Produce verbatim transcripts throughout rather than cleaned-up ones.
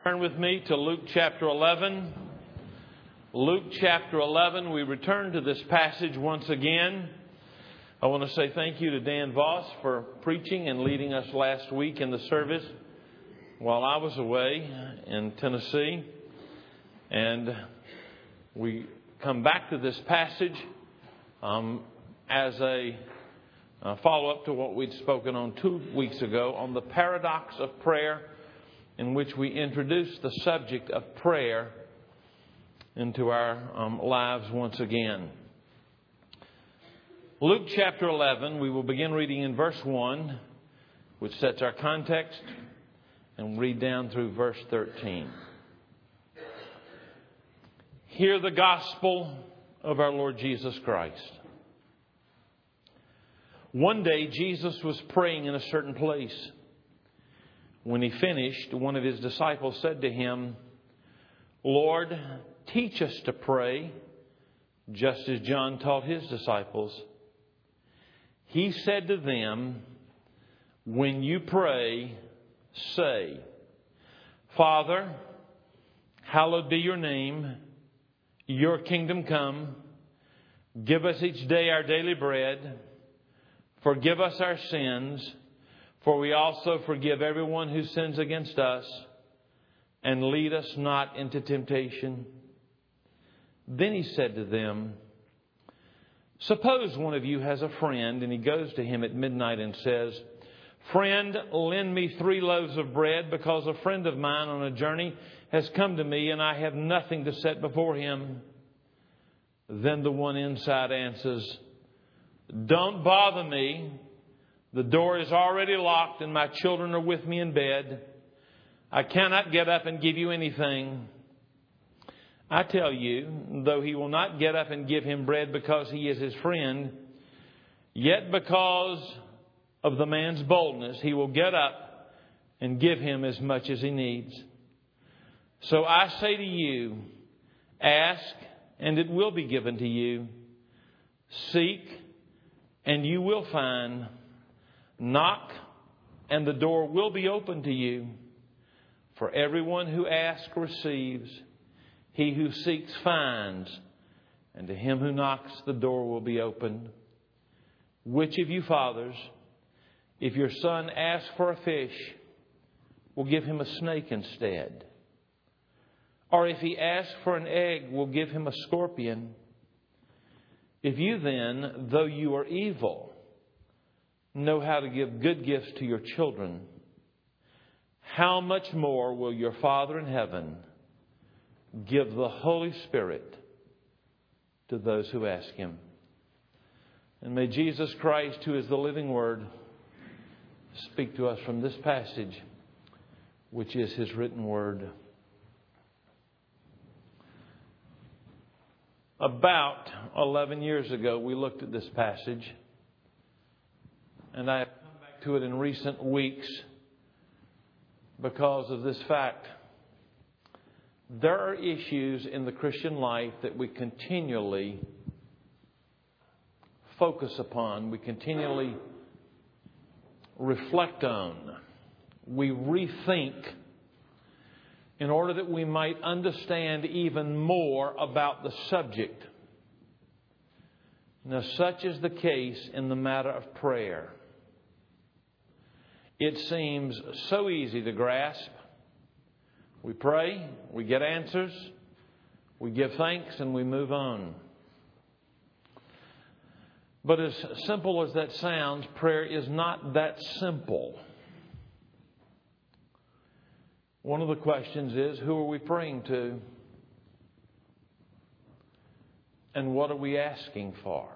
Turn with me to Luke chapter eleven. Luke chapter eleven, we return to this passage once again. I want to say thank you to Dan Voss for preaching and leading us last week in the service while I was away in Tennessee. And we come back to this passage um, as a uh, follow-up to what we'd spoken on two weeks ago on the paradox of prayer, in which we introduced the subject of prayer into our um, lives once again. Luke chapter eleven, we will begin reading in verse one, which sets our context, and read down through verse thirteen. Hear the gospel of our Lord Jesus Christ. One day Jesus was praying in a certain place. When he finished, one of his disciples said to him, "Lord, teach us to pray, just as John taught his disciples." He said to them, "When you pray, say, 'Father, hallowed be your name. Your kingdom come. Give us each day our daily bread. Forgive us our sins, for we also forgive everyone who sins against us. And lead us not into temptation.'" Then he said to them, "Suppose one of you has a friend, and he goes to him at midnight and says, 'Friend, lend me three loaves of bread, because a friend of mine on a journey has come to me, and I have nothing to set before him.' Then the one inside answers, 'Don't bother me. The door is already locked, and my children are with me in bed. I cannot get up and give you anything.' I tell you, though he will not get up and give him bread because he is his friend, yet because of the man's boldness, he will get up and give him as much as he needs. So I say to you, ask, and it will be given to you. Seek, and you will find. Knock, and the door will be open to you. For everyone who asks receives. He who seeks finds. And to him who knocks, the door will be opened. Which of you fathers, if your son asks for a fish, will give him a snake instead? Or if he asks for an egg, will give him a scorpion? If you then, though you are evil, know how to give good gifts to your children, how much more will your Father in heaven give the Holy Spirit to those who ask him?" And may Jesus Christ, who is the living Word, speak to us from this passage, which is his written word. About eleven years ago, we looked at this passage, and I have come back to it in recent weeks because of this fact. There are issues in the Christian life that we continually focus upon, we continually reflect on, we rethink in order that we might understand even more about the subject. Now, such is the case in the matter of prayer. It seems so easy to grasp. We pray, we get answers, we give thanks, and we move on. But as simple as that sounds, prayer is not that simple. One of the questions is, who are we praying to? And what are we asking for?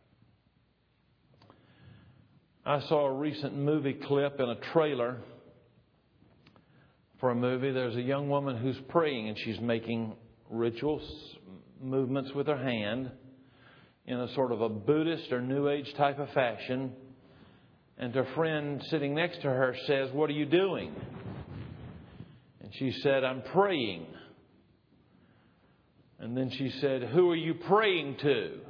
I saw a recent movie clip in a trailer for a movie. There's a young woman who's praying, and she's making ritual movements with her hand in a sort of a Buddhist or New Age type of fashion. And her friend sitting next to her says, "What are you doing?" And she said, "I'm praying." And then she said, "Who are you praying to?"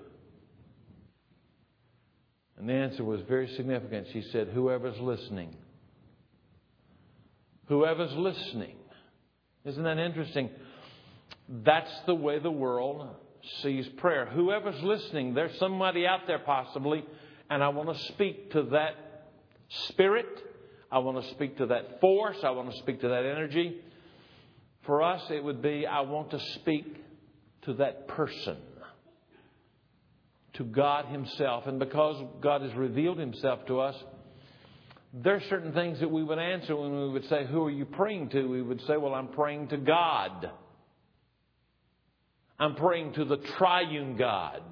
And the answer was very significant. She said, "Whoever's listening." Whoever's listening. Isn't that interesting? That's the way the world sees prayer. Whoever's listening, there's somebody out there possibly, and I want to speak to that spirit. I want to speak to that force. I want to speak to that energy. For us, it would be, I want to speak to that person, to God Himself. And because God has revealed Himself to us, there are certain things that we would answer when we would say, who are you praying to? We would say, well, I'm praying to God. I'm praying to the triune God.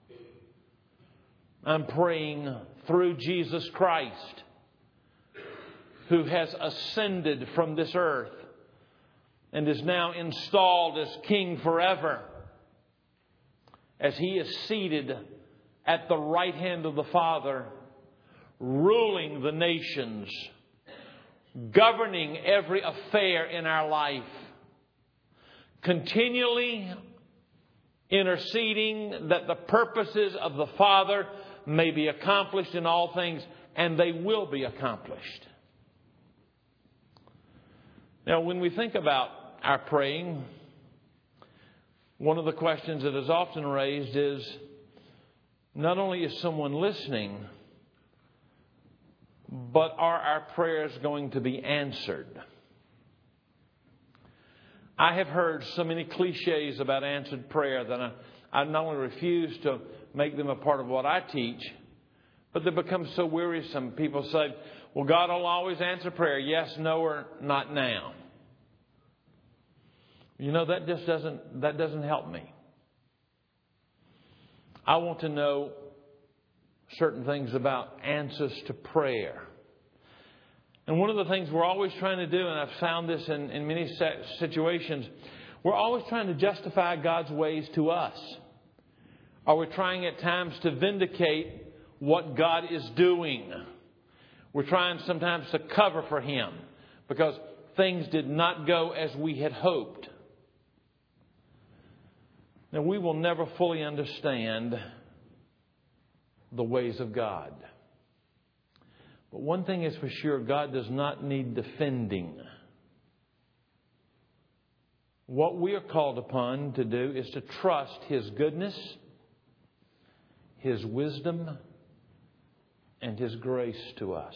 I'm praying through Jesus Christ, who has ascended from this earth and is now installed as King forever, as He is seated at the right hand of the Father, ruling the nations, governing every affair in our life, continually interceding that the purposes of the Father may be accomplished in all things, and they will be accomplished. Now, when we think about our praying, one of the questions that is often raised is, not only is someone listening, but are our prayers going to be answered? I have heard so many cliches about answered prayer that I, I not only refuse to make them a part of what I teach, but they become so wearisome. People say, well, God will always answer prayer. Yes, no, or not now. You know, that just doesn't, that doesn't help me. I want to know certain things about answers to prayer. And one of the things we're always trying to do, and I've found this in, in many situations, we're always trying to justify God's ways to us. Or we're trying at times to vindicate what God is doing. We're trying sometimes to cover for Him because things did not go as we had hoped. Now, we will never fully understand the ways of God. But one thing is for sure, God does not need defending. What we are called upon to do is to trust His goodness, His wisdom, and His grace to us.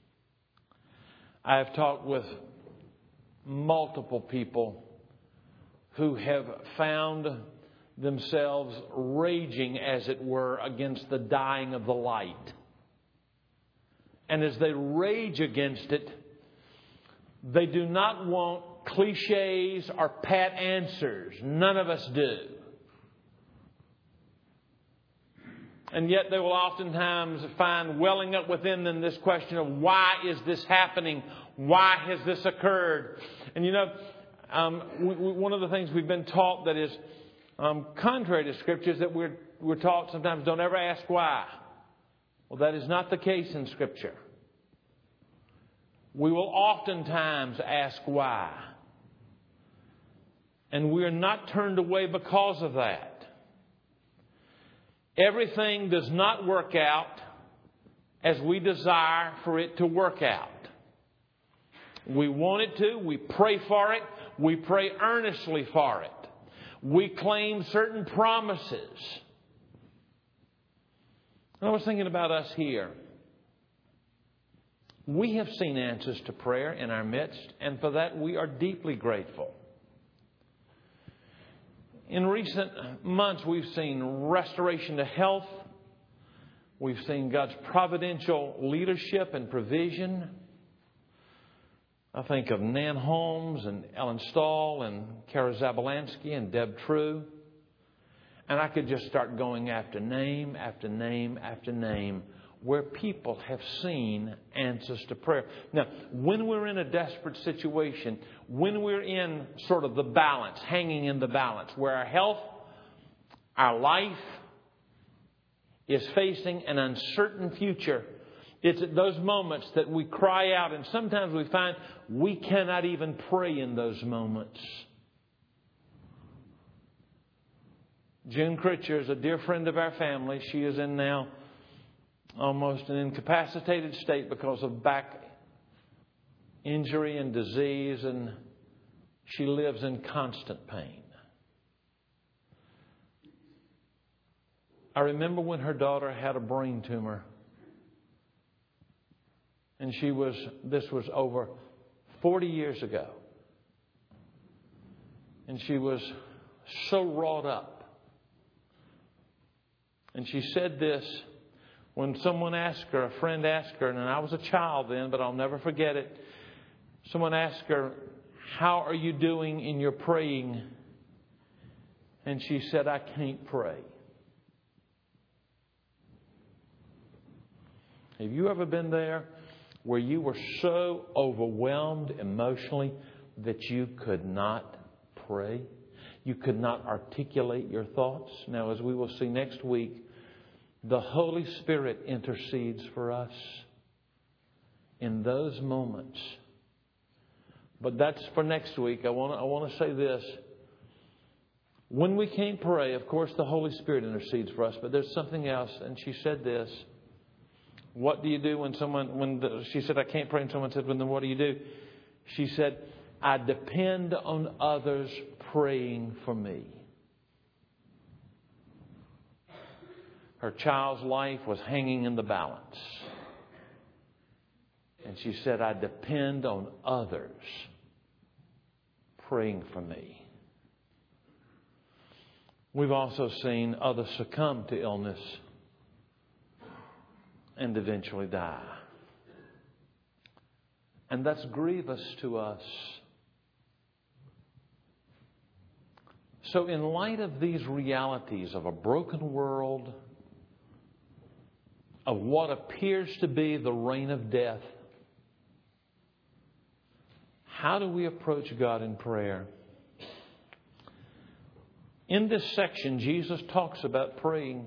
I have talked with multiple people who have found themselves raging, as it were, against the dying of the light. And as they rage against it, they do not want cliches or pat answers. None of us do. And yet they will oftentimes find welling up within them this question of, why is this happening? Why has this occurred? And you know, um, we, we, one of the things we've been taught that is um, contrary to Scripture is that we're, we're taught sometimes, don't ever ask why. Well, that is not the case in Scripture. We will oftentimes ask why. And we are not turned away because of that. Everything does not work out as we desire for it to work out. We want it to. We pray for it. We pray earnestly for it. We claim certain promises. And I was thinking about us here. We have seen answers to prayer in our midst, and for that we are deeply grateful. In recent months, we've seen restoration to health. We've seen God's providential leadership and provision. I think of Nan Holmes and Ellen Stahl and Kara Zabalansky and Deb True. And I could just start going after name after name after name where people have seen answers to prayer. Now, when we're in a desperate situation, when we're in sort of the balance, hanging in the balance, where our health, our life is facing an uncertain future, it's at those moments that we cry out, and sometimes we find we cannot even pray in those moments. June Critcher is a dear friend of our family. She is in now almost an incapacitated state because of back injury and disease, and she lives in constant pain. I remember when her daughter had a brain tumor. And she was, this was over forty years ago. And she was so wrought up. And she said this when someone asked her, a friend asked her, and I was a child then, but I'll never forget it. Someone asked her, "How are you doing in your praying?" And she said, "I can't pray." Have you ever been there where you were so overwhelmed emotionally that you could not pray? You could not articulate your thoughts? Now, as we will see next week, the Holy Spirit intercedes for us in those moments. But that's for next week. I want to, I want to say this. When we can't pray, of course, the Holy Spirit intercedes for us. But there's something else. And she said this. What do you do when someone, when the, she said, "I can't pray," and someone said, "Well, then what do you do?" She said, "I depend on others praying for me." Her child's life was hanging in the balance. And she said, "I depend on others praying for me." We've also seen others succumb to illness and eventually die. And that's grievous to us. So in light of these realities of a broken world, of what appears to be the reign of death, how do we approach God in prayer? In this section, Jesus talks about praying.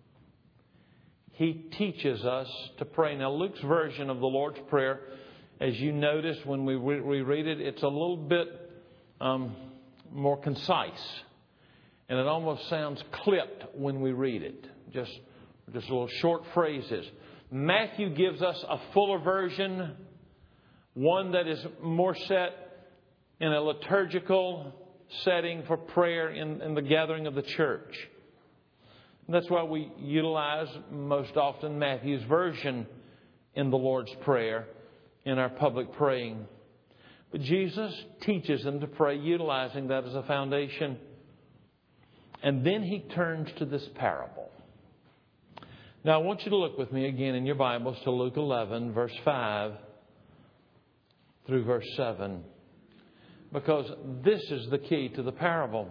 He teaches us to pray. Now, Luke's version of the Lord's Prayer, as you notice when we reread it, it's a little bit um, more concise. And it almost sounds clipped when we read it. Just, just little short phrases. Matthew gives us a fuller version, one that is more set in a liturgical setting for prayer in, in the gathering of the church. And that's why we utilize most often Matthew's version in the Lord's Prayer in our public praying. But Jesus teaches them to pray utilizing that as a foundation. And then He turns to this parable. Now I want you to look with me again in your Bibles to Luke eleven, verse five through verse seven. Because this is the key to the parable.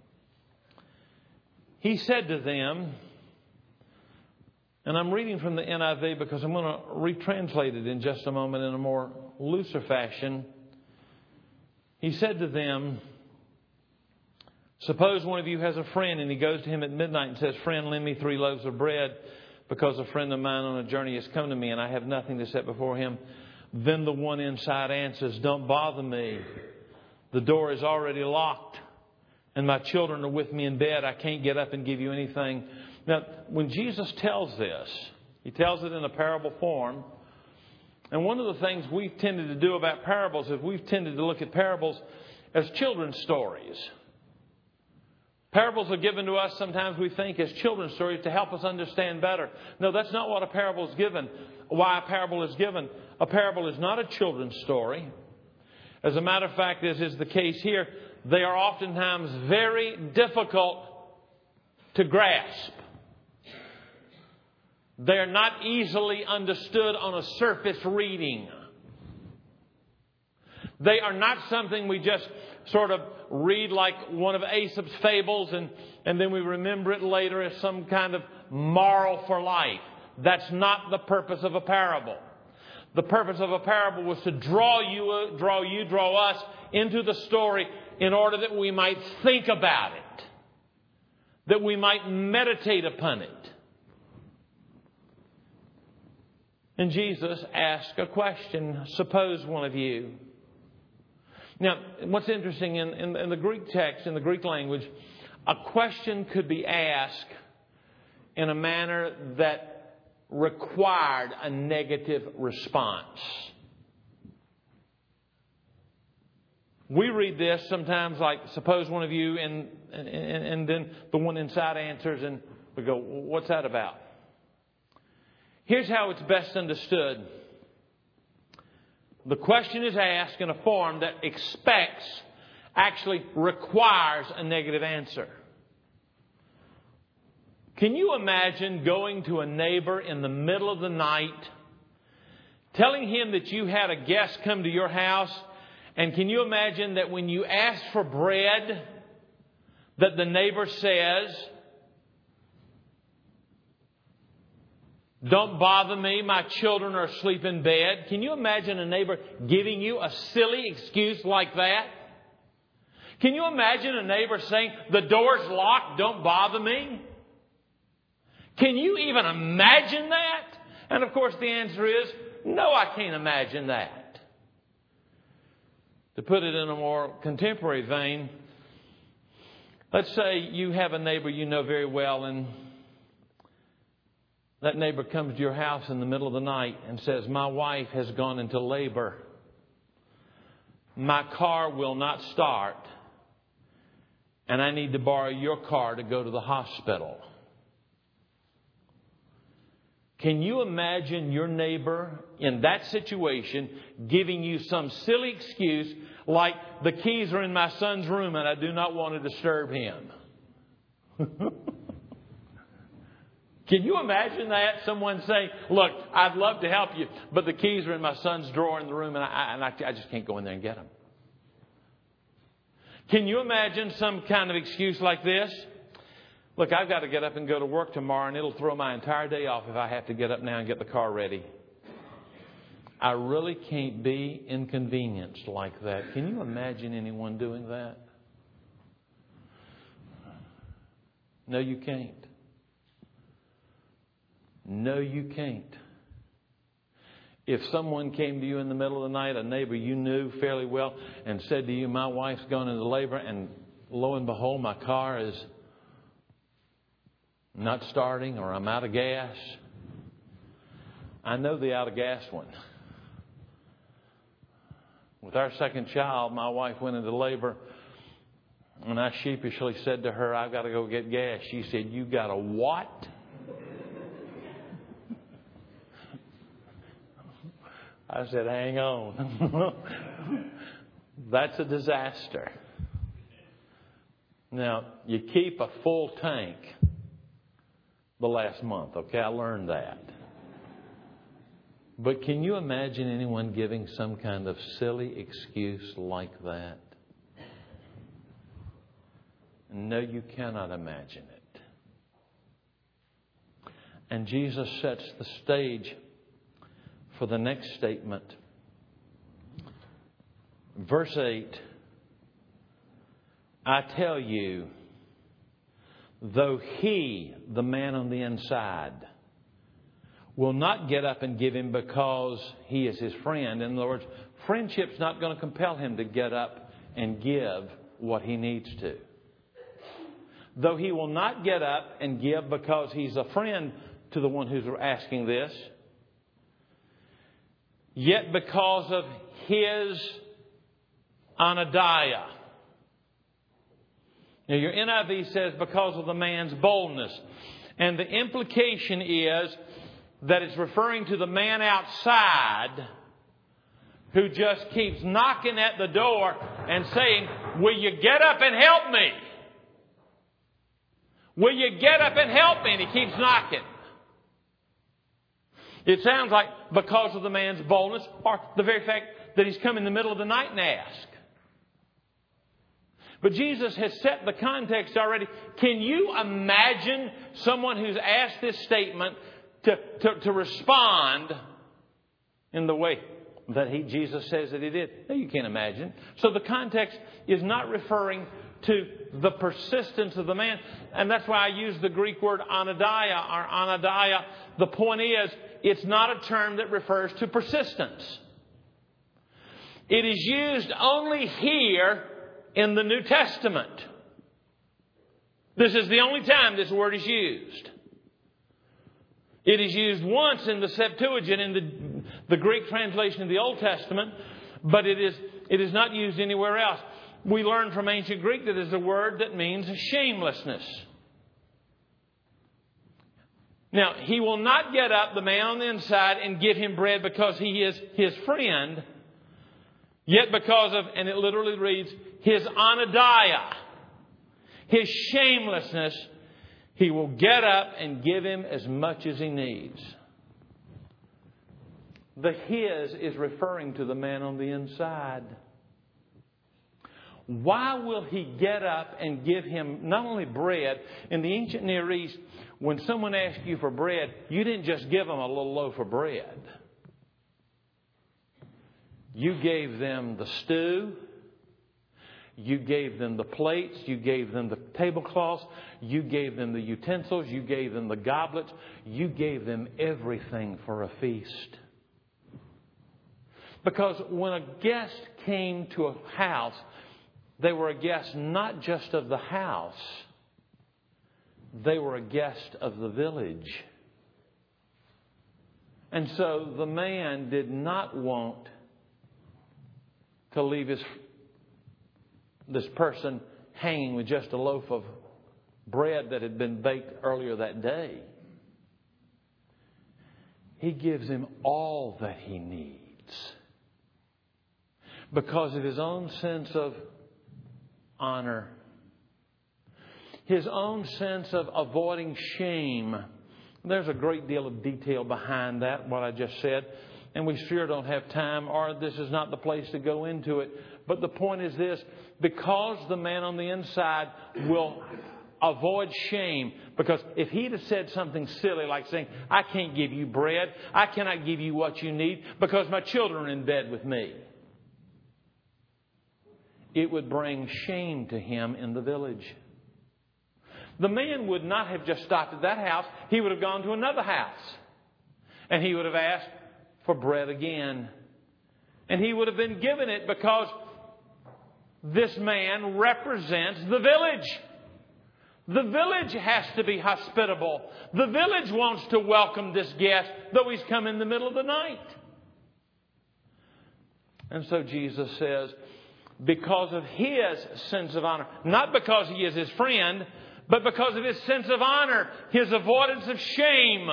He said to them, and I'm reading from the N I V because I'm going to retranslate it in just a moment in a more looser fashion. He said to them, "Suppose one of you has a friend and he goes to him at midnight and says, 'Friend, lend me three loaves of bread because a friend of mine on a journey has come to me and I have nothing to set before him.' Then the one inside answers, 'Don't bother me. The door is already locked. And my children are with me in bed. I can't get up and give you anything.'" Now, when Jesus tells this, He tells it in a parable form. And one of the things we've tended to do about parables is we've tended to look at parables as children's stories. Parables are given to us sometimes, we think, as children's stories to help us understand better. No, that's not what a parable is given. Why a parable is given. A parable is not a children's story. As a matter of fact, as is the case here, they are oftentimes very difficult to grasp. They are not easily understood on a surface reading. They are not something we just sort of read like one of Aesop's fables and, and then we remember it later as some kind of moral for life. That's not the purpose of a parable. The purpose of a parable was to draw you, draw you, draw us into the story in order that we might think about it, that we might meditate upon it. And Jesus asked a question. Suppose one of you. Now, what's interesting in, in, in the Greek text, in the Greek language, a question could be asked in a manner that required a negative response. we read this sometimes like, suppose one of you, and, and, and then the one inside answers, and we go, what's that about? Here's how it's best understood. The question is asked in a form that expects, actually requires a negative answer. Can you imagine going to a neighbor in the middle of the night, telling him that you had a guest come to your house, and can you imagine that when you ask for bread, that the neighbor says, "Don't bother me, my children are asleep in bed"? Can you imagine a neighbor giving you a silly excuse like that? Can you imagine a neighbor saying, "The door's locked, don't bother me"? Can you even imagine that? And of course the answer is, no, I can't imagine that. To put it in a more contemporary vein, let's say you have a neighbor you know very well, and that neighbor comes to your house in the middle of the night and says, "My wife has gone into labor. My car will not start, and I need to borrow your car to go to the hospital." Can you imagine your neighbor in that situation giving you some silly excuse like, "The keys are in my son's room and I do not want to disturb him"? Can you imagine that? Someone saying, "Look, I'd love to help you, but the keys are in my son's drawer in the room and I, and I, I just can't go in there and get them." Can you imagine some kind of excuse like this? "Look, I've got to get up and go to work tomorrow, and it'll throw my entire day off if I have to get up now and get the car ready. I really can't be inconvenienced like that." Can you imagine anyone doing that? No, you can't. No, you can't. If someone came to you in the middle of the night, a neighbor you knew fairly well, and said to you, "My wife's gone into labor, and lo and behold, my car is not starting, or I'm out of gas." I know the out of gas one. With our second child, my wife went into labor, and I sheepishly said to her, "I've got to go get gas." She said, "You got a what?" I said, "Hang on." That's a disaster. Now, you keep a full tank the last month, okay? I learned that. But can you imagine anyone giving some kind of silly excuse like that? No, you cannot imagine it. And Jesus sets the stage for the next statement. Verse eight, "I tell you, though he," the man on the inside, "will not get up and give him because he is his friend." In other words, friendship's not going to compel him to get up and give what he needs to. Though he will not get up and give because he's a friend to the one who's asking this, yet because of his anadiah. Now, your N I V says because of the man's boldness. And the implication is that it's referring to the man outside who just keeps knocking at the door and saying, "Will you get up and help me? Will you get up and help me?" And he keeps knocking. It sounds like because of the man's boldness, or the very fact that he's come in the middle of the night and asked. But Jesus has set the context already. Can you imagine someone who's asked this statement to, to, to respond in the way that he, Jesus says that he did? No, you can't imagine. So the context is not referring to the persistence of the man. And that's why I use the Greek word anadiah or anadiah. The point is, it's not a term that refers to persistence. It is used only here in the New Testament. This is the only time this word is used. It is used once in the Septuagint, in the, the Greek translation of the Old Testament, but it is, it is not used anywhere else. We learn from ancient Greek that it is a word that means shamelessness. Now, he will not get up, the man on the inside, and give him bread because he is his friend, yet because of, and it literally reads, his anadiah, his shamelessness, he will get up and give him as much as he needs. The his is referring to the man on the inside. Why will he get up and give him not only bread? In the ancient Near East, when someone asked you for bread, you didn't just give them a little loaf of bread. You gave them the stew. You gave them the plates. You gave them the tablecloths. You gave them the utensils. You gave them the goblets. You gave them everything for a feast. Because when a guest came to a house, they were a guest not just of the house. They were a guest of the village. And so the man did not want to leave his, this person hanging with just a loaf of bread that had been baked earlier that day. He gives him all that he needs because of his own sense of honor, his own sense of avoiding shame. There's a great deal of detail behind that, what I just said, and we sure don't have time, or this is not the place to go into it. But the point is this: because the man on the inside will avoid shame, because if he'd have said something silly like saying, I can't give you bread, I cannot give you what you need because my children are in bed with me, it would bring shame to him in the village. The man would not have just stopped at that house. He would have gone to another house. And he would have asked for bread again. And he would have been given it because this man represents the village. The village has to be hospitable. The village wants to welcome this guest, though he's come in the middle of the night. And so Jesus says, because of his sense of honor, not because he is his friend, but because of his sense of honor, his avoidance of shame.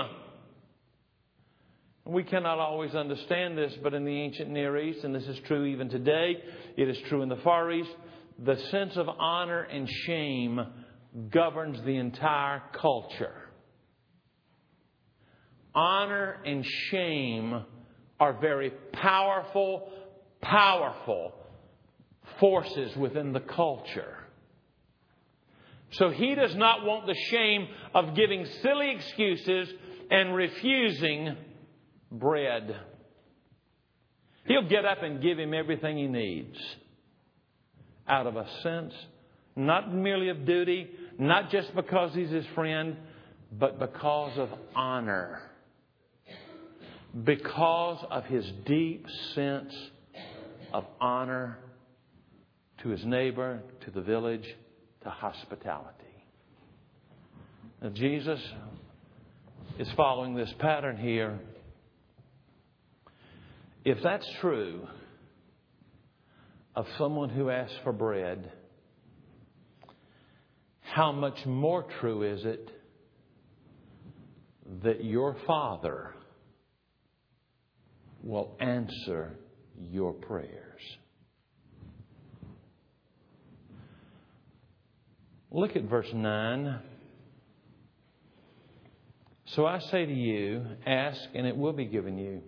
We cannot always understand this, but in the ancient Near East, and this is true even today, it is true in the Far East, the sense of honor and shame governs the entire culture. Honor and shame are very powerful, powerful forces within the culture. So he does not want the shame of giving silly excuses and refusing bread. He'll get up and give him everything he needs out of a sense, not merely of duty, not just because he's his friend, but because of honor. Because of his deep sense of honor to his neighbor, to the village, to hospitality. Now, Jesus is following this pattern here. If that's true of someone who asks for bread, how much more true is it that your Father will answer your prayers? Look at verse nine. So I say to you, ask and it will be given you.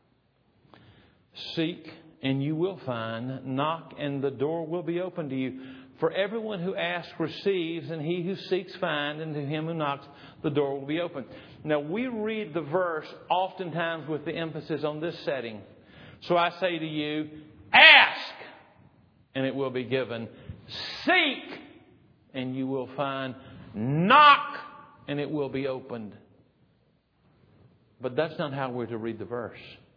Seek and you will find. Knock and the door will be opened to you. For everyone who asks receives, and he who seeks finds, and to him who knocks the door will be opened. Now we read the verse oftentimes with the emphasis on this setting. So I say to you, ask and it will be given. Seek and you will find. Knock and it will be opened. But that's not how we're to read the verse.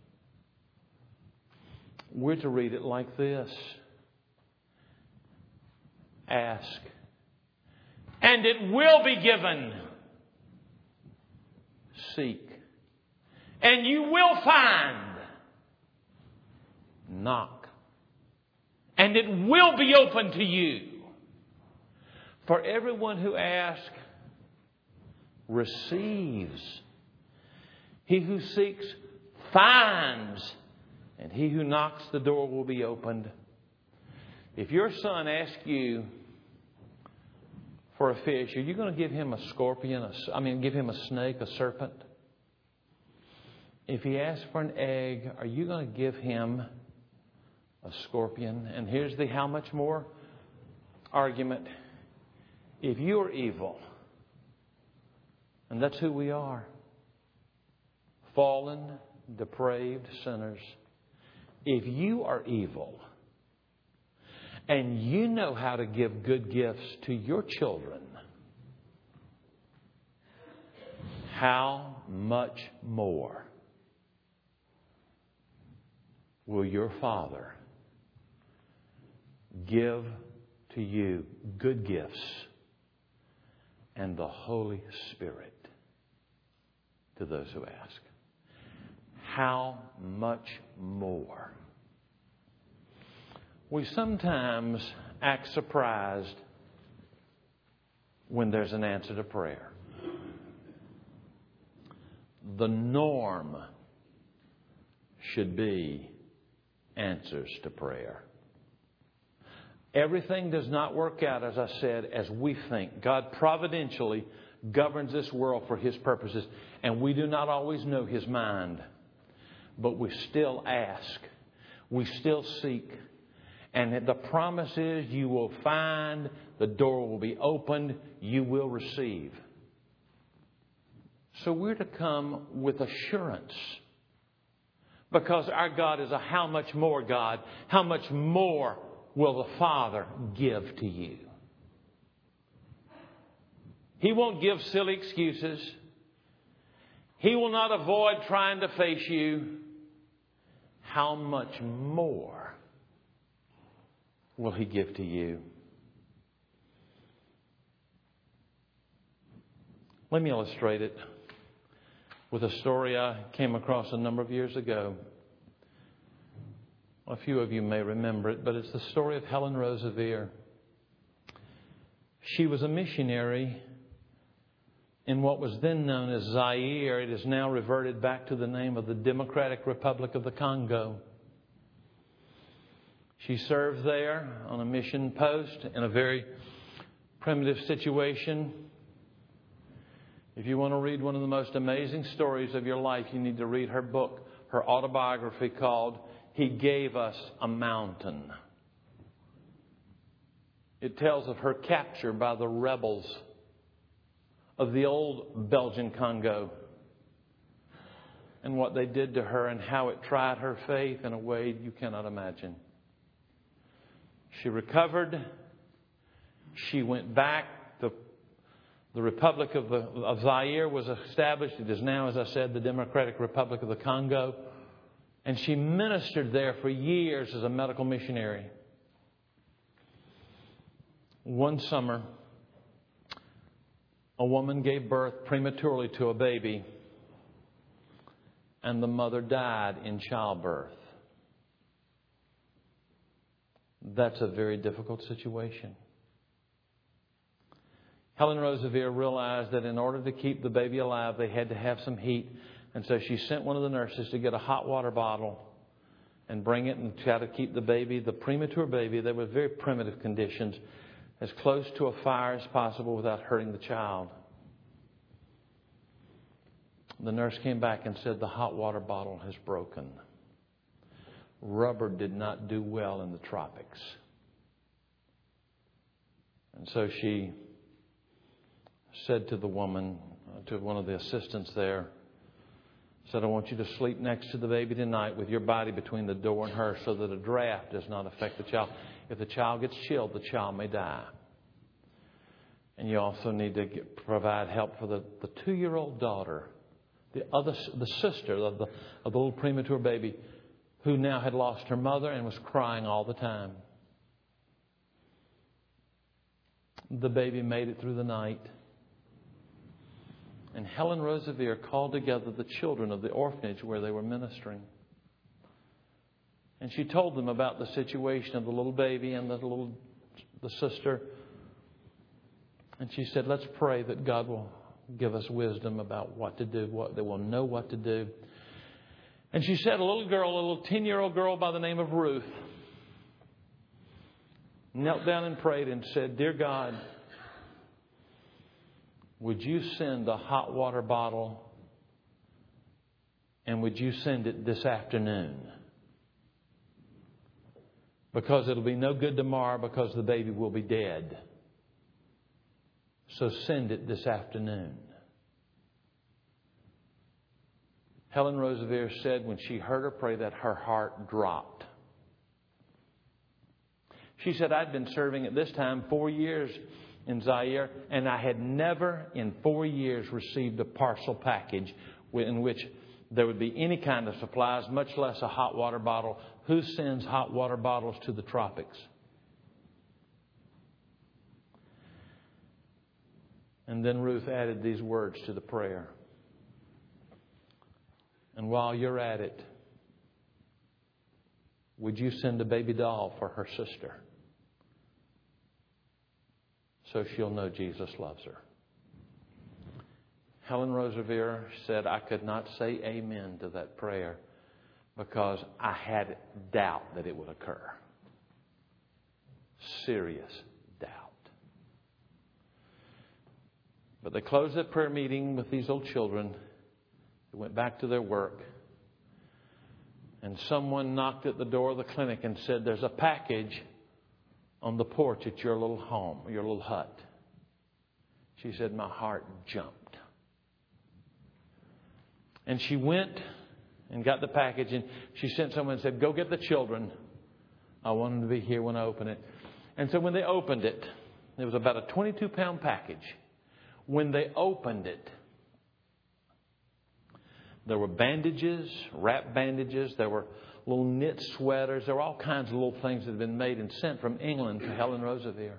We're to read it like this. Ask and it will be given. Seek and you will find. Knock and it will be open to you. For everyone who asks receives. He who seeks finds. And he who knocks, the door will be opened. If your son asks you for a fish, are you going to give him a scorpion? A, I mean, give him a snake, a serpent? If he asks for an egg, are you going to give him a scorpion? And here's the how much more argument. If you are evil, and that's who we are, fallen, depraved sinners, if you are evil and you know how to give good gifts to your children, how much more will your Father give to you good gifts and the Holy Spirit to those who ask? How much more? We sometimes act surprised when there's an answer to prayer. The norm should be answers to prayer. Everything does not work out, as I said, as we think. God providentially governs this world for His purposes, and we do not always know His mind. But we still ask. We still seek. And the promise is you will find, the door will be opened, you will receive. So we're to come with assurance. Because our God is a how much more God. How much more will the Father give to you? He won't give silly excuses. He will not avoid trying to face you. How much more will He give to you? Let me illustrate it with a story I came across a number of years ago. A few of you may remember it, but it's the story of Helen Roseveare. She was a missionary in what was then known as Zaire. It is now reverted back to the name of the Democratic Republic of the Congo. She served there on a mission post in a very primitive situation. If you want to read one of the most amazing stories of your life, you need to read her book, her autobiography called He Gave Us a Mountain. It tells of her capture by the rebels of the old Belgian Congo and what they did to her and how it tried her faith in a way you cannot imagine. She recovered. She went back. The, the Republic of, the, of Zaire was established. It is now, as I said, the Democratic Republic of the Congo. And she ministered there for years as a medical missionary. One summer, a woman gave birth prematurely to a baby, and the mother died in childbirth. That's a very difficult situation. Helen Roseveare realized that in order to keep the baby alive, they had to have some heat. And so she sent one of the nurses to get a hot water bottle and bring it and try to keep the baby, the premature baby, they were very primitive conditions, as close to a fire as possible without hurting the child. The nurse came back and said the hot water bottle has broken. Rubber did not do well in the tropics. And so she said to the woman, to one of the assistants there, said, I want you to sleep next to the baby tonight with your body between the door and her so that a draft does not affect the child. If the child gets chilled, the child may die. And you also need to get, provide help for the, the two-year-old daughter, the other, the sister of the, of the little premature baby who now had lost her mother and was crying all the time. The baby made it through the night. And Helen Roseveare called together the children of the orphanage where they were ministering. And she told them about the situation of the little baby and the little the sister. And she said, let's pray that God will give us wisdom about what to do, what they will know what to do. And she said a little girl, a little ten-year-old girl by the name of Ruth, knelt down and prayed and said, Dear God, would you send a hot water bottle, and would you send it this afternoon? Because it'll be no good tomorrow because the baby will be dead. So send it this afternoon. Helen Roseveare said when she heard her pray that her heart dropped. She said, I'd been serving at this time four years in Zaire, and I had never in four years received a parcel package in which there would be any kind of supplies, much less a hot water bottle. Who sends hot water bottles to the tropics? And then Ruth added these words to the prayer. And while you're at it, would you send a baby doll for her sister so she'll know Jesus loves her? Helen Roseveare said, I could not say amen to that prayer because I had doubt that it would occur. Serious doubt. But they closed that prayer meeting with these old children. They went back to their work. And someone knocked at the door of the clinic and said, there's a package on the porch at your little home, your little hut. She said, my heart jumped. And she went and got the package, and she sent someone and said, go get the children. I want them to be here when I open it. And so when they opened it, it was about a twenty-two pound package. When they opened it, there were bandages, wrap bandages. There were little knit sweaters. There were all kinds of little things that had been made and sent from England to Helen Roseveare.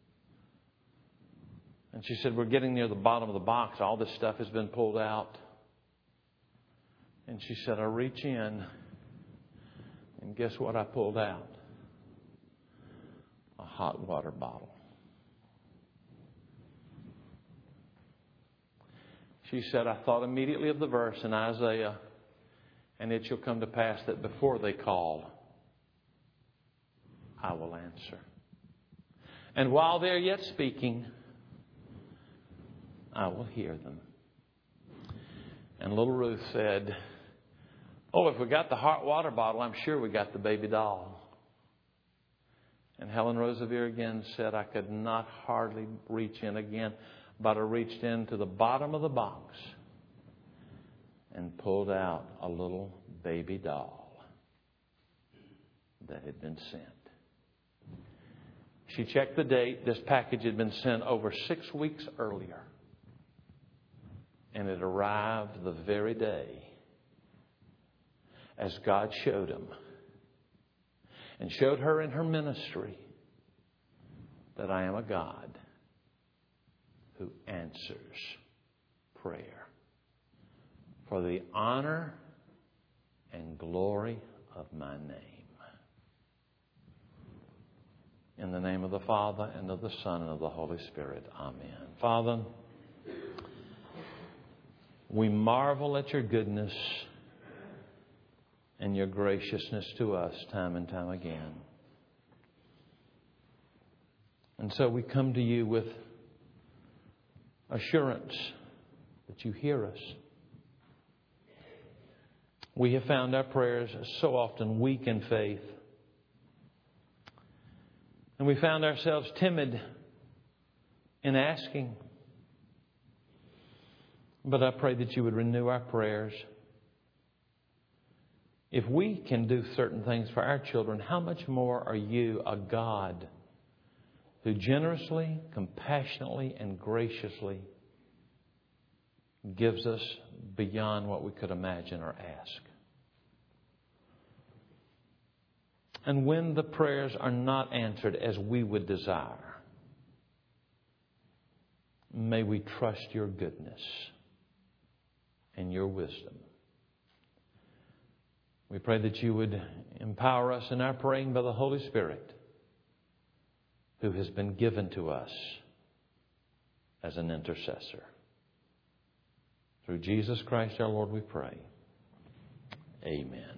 And she said, we're getting near the bottom of the box. All this stuff has been pulled out. And she said, I reach in, and guess what I pulled out? A hot water bottle. She said, I thought immediately of the verse in Isaiah, and it shall come to pass that before they call, I will answer. And while they're yet speaking, I will hear them. And little Ruth said, oh, if we got the hot water bottle, I'm sure we got the baby doll. And Helen Roseveare again said, I could not hardly reach in again, but I reached into the bottom of the box and pulled out a little baby doll that had been sent. She checked the date. This package had been sent over six weeks earlier. And it arrived the very day as God showed him and showed her in her ministry that I am a God who answers prayer for the honor and glory of my name. In the name of the Father, and of the Son, and of the Holy Spirit. Amen. Father, we marvel at your goodness and your graciousness to us time and time again. And so we come to you with assurance that you hear us. We have found our prayers so often weak in faith. And we found ourselves timid in asking. But I pray that you would renew our prayers. If we can do certain things for our children, how much more are you, a God who generously, compassionately, and graciously gives us beyond what we could imagine or ask? And when the prayers are not answered as we would desire, may we trust your goodness and your wisdom. We pray that you would empower us in our praying by the Holy Spirit, who has been given to us as an intercessor. Through Jesus Christ our Lord we pray. Amen.